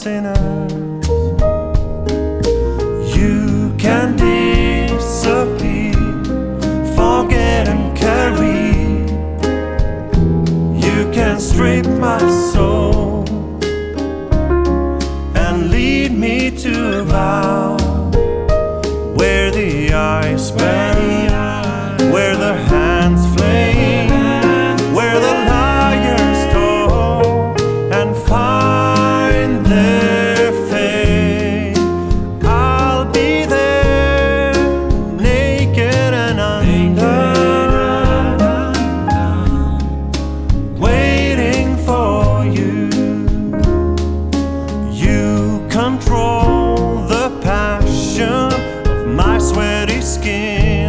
sinners. You can disappear, forget and carry. You can strip my soul and lead me to a vow where the eyes burn, where the hands flame, where the liars talk and find their fate. I'll be there, naked and undone, waiting for you. You control the passion of my sweaty skin.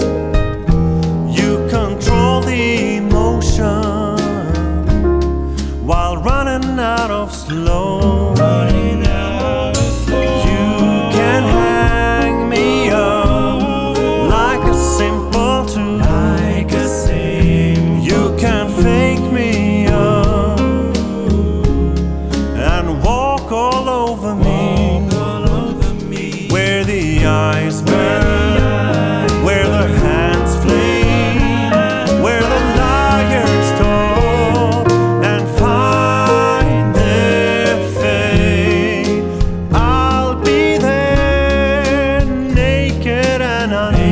You control the emotion while running out of slow. You can hang me up like a simple tool. You can fake me up and walk all over me, where the eyes burn, where the hands flame, where the liars talk and find their fate. I'll be there, naked and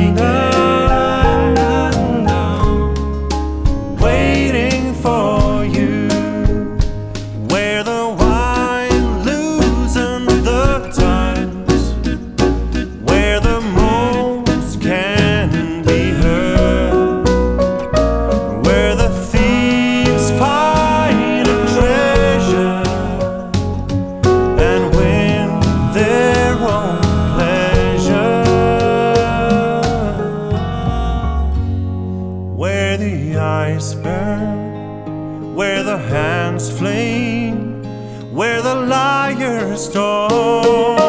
undone, waiting for you, where the wine loosens the tides, where the moans can be heard, where the thieves find a treasure and win their own pleasure, where the eyes burn, where the hands flame, where the liars talk